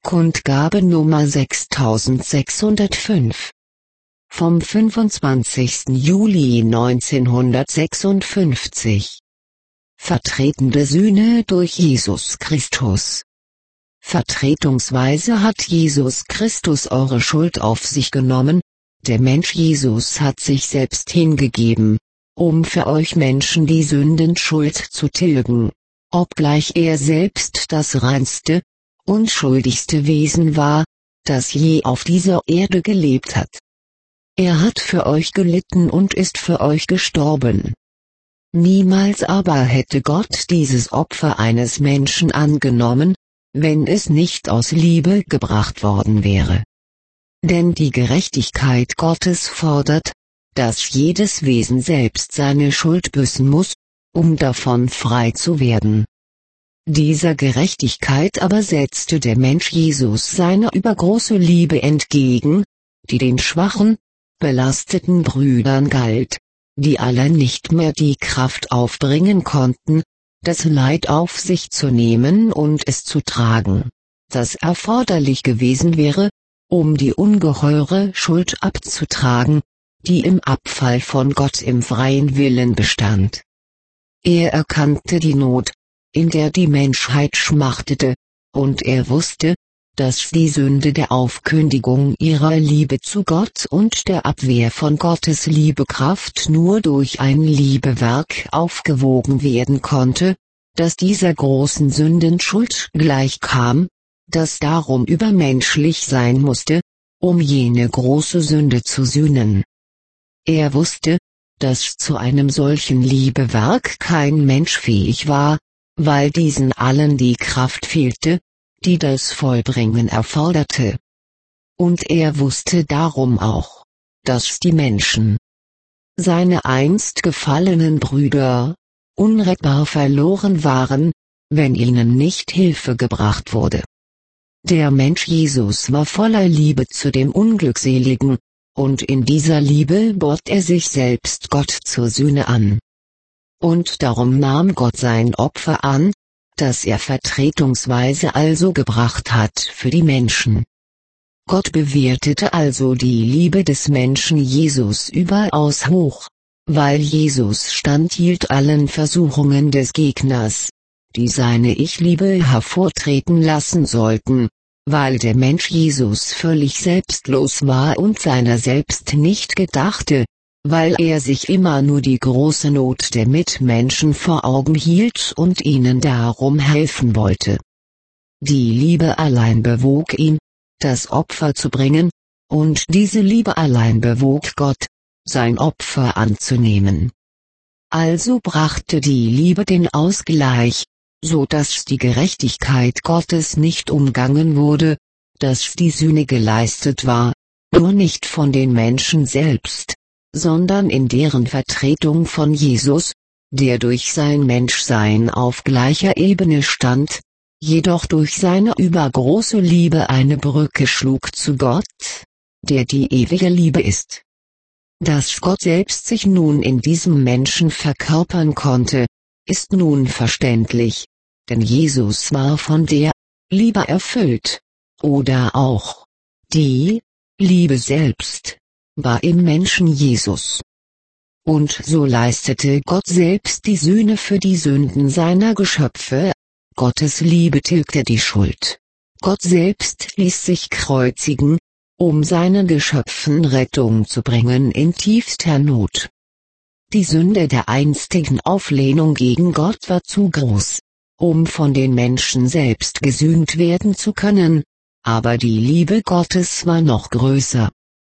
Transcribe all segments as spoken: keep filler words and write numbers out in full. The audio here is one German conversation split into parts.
Kundgabe Nummer sechstausendsechshundertfünf. Vom fünfundzwanzigsten Juli neunzehnhundertsechsundfünfzig. Vertretende Sühne durch Jesus Christus. Vertretungsweise hat Jesus Christus eure Schuld auf sich genommen, der Mensch Jesus hat sich selbst hingegeben, um für euch Menschen die Sündenschuld zu tilgen, obgleich er selbst das reinste, unschuldigste Wesen war, das je auf dieser Erde gelebt hat. Er hat für euch gelitten und ist für euch gestorben. Niemals aber hätte Gott dieses Opfer eines Menschen angenommen, wenn es nicht aus Liebe gebracht worden wäre. Denn die Gerechtigkeit Gottes fordert, dass jedes Wesen selbst seine Schuld büßen muss, um davon frei zu werden. Dieser Gerechtigkeit aber setzte der Mensch Jesus seine übergroße Liebe entgegen, die den schwachen, belasteten Brüdern galt, die alle nicht mehr die Kraft aufbringen konnten, das Leid auf sich zu nehmen und es zu tragen, das erforderlich gewesen wäre, um die ungeheure Schuld abzutragen, die im Abfall von Gott im freien Willen bestand. Er erkannte die Not, in der die Menschheit schmachtete, und er wusste, dass die Sünde der Aufkündigung ihrer Liebe zu Gott und der Abwehr von Gottes Liebekraft nur durch ein Liebewerk aufgewogen werden konnte, das dieser großen Sündenschuld gleichkam, das darum übermenschlich sein musste, um jene große Sünde zu sühnen. Er wusste, dass zu einem solchen Liebewerk kein Mensch fähig war, weil diesen allen die Kraft fehlte, die das Vollbringen erforderte. Und er wusste darum auch, dass die Menschen, seine einst gefallenen Brüder, unrettbar verloren waren, wenn ihnen nicht Hilfe gebracht wurde. Der Mensch Jesus war voller Liebe zu dem Unglückseligen, und in dieser Liebe bot er sich selbst Gott zur Sühne an. Und darum nahm Gott sein Opfer an, das er vertretungsweise also gebracht hat für die Menschen. Gott bewertete also die Liebe des Menschen Jesus überaus hoch, weil Jesus standhielt allen Versuchungen des Gegners, die seine Ich-Liebe hervortreten lassen sollten, weil der Mensch Jesus völlig selbstlos war und seiner selbst nicht gedachte, weil er sich immer nur die große Not der Mitmenschen vor Augen hielt und ihnen darum helfen wollte. Die Liebe allein bewog ihn, das Opfer zu bringen, und diese Liebe allein bewog Gott, sein Opfer anzunehmen. Also brachte die Liebe den Ausgleich, so dass die Gerechtigkeit Gottes nicht umgangen wurde, dass die Sühne geleistet war, nur nicht von den Menschen selbst, sondern in deren Vertretung von Jesus, der durch sein Menschsein auf gleicher Ebene stand, jedoch durch seine übergroße Liebe eine Brücke schlug zu Gott, der die ewige Liebe ist. Dass Gott selbst sich nun in diesem Menschen verkörpern konnte, ist nun verständlich, denn Jesus war von der Liebe erfüllt, oder auch die Liebe selbst war im Menschen Jesus. Und so leistete Gott selbst die Sühne für die Sünden seiner Geschöpfe, Gottes Liebe tilgte die Schuld. Gott selbst ließ sich kreuzigen, um seinen Geschöpfen Rettung zu bringen in tiefster Not. Die Sünde der einstigen Auflehnung gegen Gott war zu groß, um von den Menschen selbst gesühnt werden zu können, aber die Liebe Gottes war noch größer.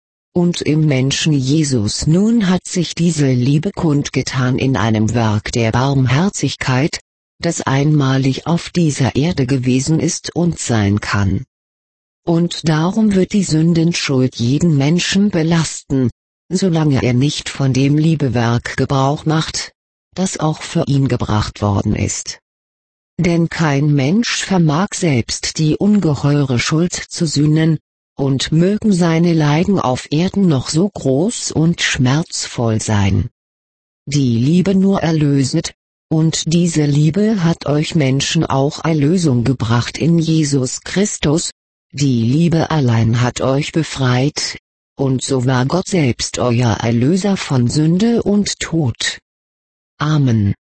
Und im Menschen Jesus nun hat sich diese Liebe kundgetan in einem Werk der Barmherzigkeit, das einmalig auf dieser Erde gewesen ist und sein kann. Und darum wird die Sündenschuld jeden Menschen belasten, solange er nicht von dem Liebewerk Gebrauch macht, das auch für ihn gebracht worden ist. Denn kein Mensch vermag selbst die ungeheure Schuld zu sühnen, und mögen seine Leiden auf Erden noch so groß und schmerzvoll sein. Die Liebe nur erlöset, und diese Liebe hat euch Menschen auch Erlösung gebracht in Jesus Christus, Die Liebe allein hat euch befreit, und so war Gott selbst euer Erlöser von Sünde und Tod. Amen.